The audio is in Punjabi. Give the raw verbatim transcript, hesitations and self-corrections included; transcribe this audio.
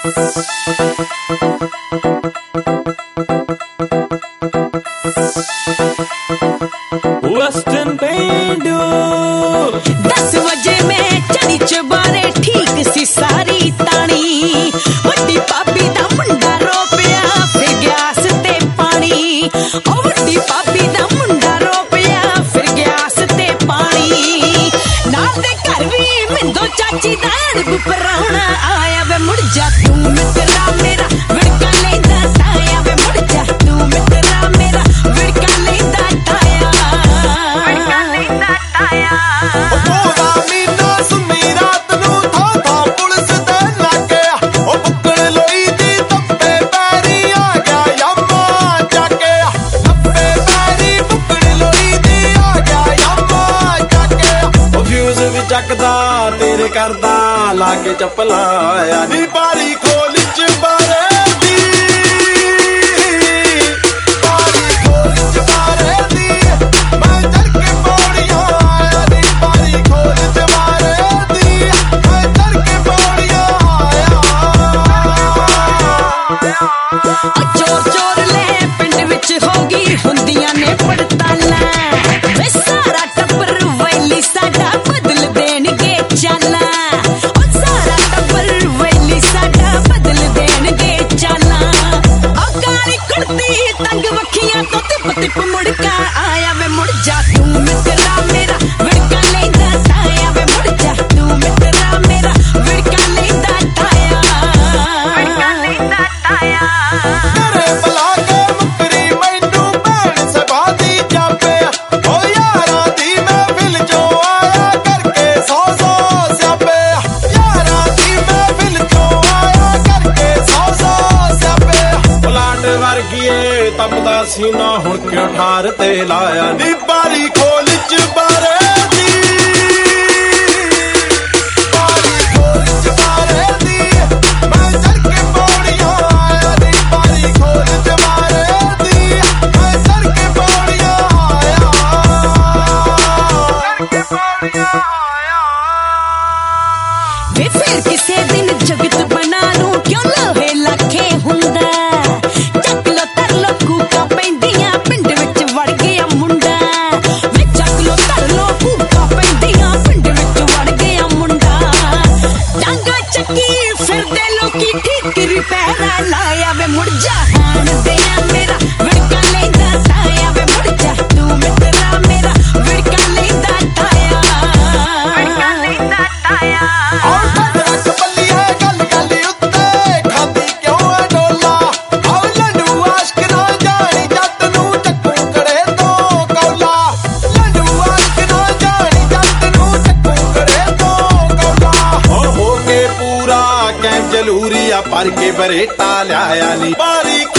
Western Bandu दस बजे में चढ़ी चबारे ठीक सी सारी तानी वड्डी भाभी दा मुंडा रो पिया फिर ग्यास ते पानी ओ वड्डी भाभी दा मुंडा रो पिया फिर ग्यास ते पानी नाल दे घर भी मिंदो चाची दा अरब पराउणा आया वे मुड़ जा तू मित्रा मेरा विड़का लेंदा ताया वे मुड़ जा तू मित्रा मेरा विड़का लेंदा ताया विड़का लेंदा ताया ਚੱਕਦਾ ਤੇਰੇ ਕਰਦਾ ਲਾ ਕੇ ਚੱਪਲਾਂ ਆਇਆ ਨੀ ਬਾਰੀ ਖੋਲ ਚਬਾਰੇ ਦੀ ਬਾਰੀ ਖੋਲ ਚਬਾਰੇ ਦੀ ਮੈਂ ਚੜ ਕੇ ਪੌੜੀਆਂ ਆਇਆ ਨੀ ਬਾਰੀ ਖੋਲ ਚਬਾਰੇ ਦੀ ਮੈਂ ਚੜ ਕੇ ਪੌੜੀਆਂ ਆਇਆ ਚੋਰ ਚੋਰ ਲੈ ਪਿੰਡ ਵਿੱਚ ਹੋ ਗਈ ਹੁੰਦੀਆਂ ਨੇ ਪੜਤਾਲਾਂ ਵੇ ਸਾਰਾ ਟੱਬਰ ਵੈਲੀ ਸਾਡਾ ਬਦਲ ਦੇਣਗੇ ਚਾਲਾਂ ਉਹ ਸਾਰਾ ਟੱਬਰ ਵੈਲੀ ਸਾਡਾ ਬਦਲ ਦੇਣਗੇ ਚਾਲਾਂ ਉਹ ਕਾਲੀ ਕੁੜਤੀ ਤੰਗ ਵੱਖੀਆਂ ਤੋਂ ਤਿਪ ਤਿਪ ਮੁੜਕਾ ਆਇਆ ਵੇ ਮੁੜ ਜਾ ਤੂੰ ਮਿੱਤਰਾ ਮੇਰਾ ਵਿੜਕਾ ਲੈਂਦਾ ਤਾਇਆ ਵੇ ਮੁੜ ਜਾ ਤੂੰ ਮਿੱਤਰਾ ਮੇਰਾ ਵਿੜਕਾ ਲੈਂਦਾ ਤਾਇਆ ਵਿੜਕਾ ਲੈਂਦਾ ਤਾਇਆ ਤੇਰੇ ਬੁਲਾ ਕੇ ਮੁਕਰੀ ਮੈਨੂੰ ਭੈਣ ਸਭਾ ਦੀ ਜਾਪੇ ਓ ਯਾਰਾਂ ਦੀ ਮਹਿਫਿਲ ਚੋਂ ਆਇਆ ਕਰਕੇ ਸੌ ਸੌ ਸਿਆਪੇ ਯਾਰਾਂ ਦੀ ਮਹਿਫਿਲ ਚੋਂ ਆਇਆ ਕਰਕੇ ਸੌ ਸੌ ਸਿਆਪੇ ਪਲਾਟ ਵਰਗੀਏ ਤਪਦਾ ਸੀਨਾ ਹੁਣ ਕਿਉਂ ਠਾਰ ਤੇ ਲਾਇਆ ਨੀ ਬਾਰੀ ਖੋਲ ਚਬਾਰੇ ਦੀ ਬਾਰੀ ਖੋਲ ਚਬਾਰੇ ਦੀ ਮੈਂ ਚੜ ਕੇ ਪੌੜੀਆਂ ਆਇਆ ਨੀ ਬਾਰੀ ਖੋਲ ਚਬਾਰੇ ਦੀ ਮੈਂ ਚੜ ਕੇ ਪੌੜੀਆਂ ਆਇਆ ਚੜ ਕੇ ਪੌੜੀਆਂ ਆਇਆ ਵੇ ਫਿਰ ਕਿਸੇ ਦਿਨ ਜਗਤ ਬਣਾ ਲੂੰ ਕਿਉਂ ਲੋਹੇ ਲਾਖੇ ਹੁੰਦਾ ਚੱਕ ਲੋ ਤਰ ਲੋ ਕੂਕਾਂ ਪੈਂਦੀਆਂ ਪਿੰਡ ਵਿੱਚ ਵੜ ਗਿਆ ਮੁੰਡਾ ਵੇ ਚੱਕ ਲੋ ਤਰ ਲੋ ਕੂਕਾਂ ਪੈਂਦੀਆਂ ਪਿੰਡ ਵਿੱਚ ਵੜ ਗਿਆ ਮੁੰਡਾ ਡਾਂਗਾ ਚੱਕੀ ਫਿਰਦੇ ਲੋਕੀ ਠੀਕਰੀ ਪੈਰਾ ਲਾਇਆ ਵੇ ਮੁੜ ਜਾ ਹਾਣ ਦਿਆ ਮੇਰਾ ਵਿੜਕਾ ਲੈਂਦਾ ਤਾਇਆ ਵੇ ਮੁੜ ਜਾ ਤੂੰ ਮਿੱਤਰਾ ਮੇਰਾ ਵਿੜਕਾ ਲੈਂਦਾ ਤਾਇਆ ਵਿੜਕਾ ਲੈਂਦਾ ਤਾਇਆ ਆਉ ਰੱਖ ਬੱਲੀ ਹੈ ਗੱਲ ਗੱਲ ਉੱਤੇ ਖਾਂਦੀ ਕਿਉਂ ਹੈ ਡੋਲਾ ਆਉ ਲੰਡੂ ਆਸ਼ਕ ਨਾ ਜਾਣੀ ਜੱਟ ਨੂੰ ਚੱਕੂ ਕੜੇ ਤੋਂ ਕੌਲਾ ਲੰਡੂ ਆਸ਼ਕ ਨਾ ਜਾਣੀ ਜੱਟ ਨੂੰ ਚੱਕੂ ਕੜੇ ਤੋਂ ਕੌਲਾ ਹੋ ਹੋ ਕੇ ਪੂਰਾ ਕੈਂ ਜਲੂਰੀਆ ਪਰ ਕੇ ਬਰੇਟਾ ਲਿਆਇਆ ਨੀ ਬਾਰੀ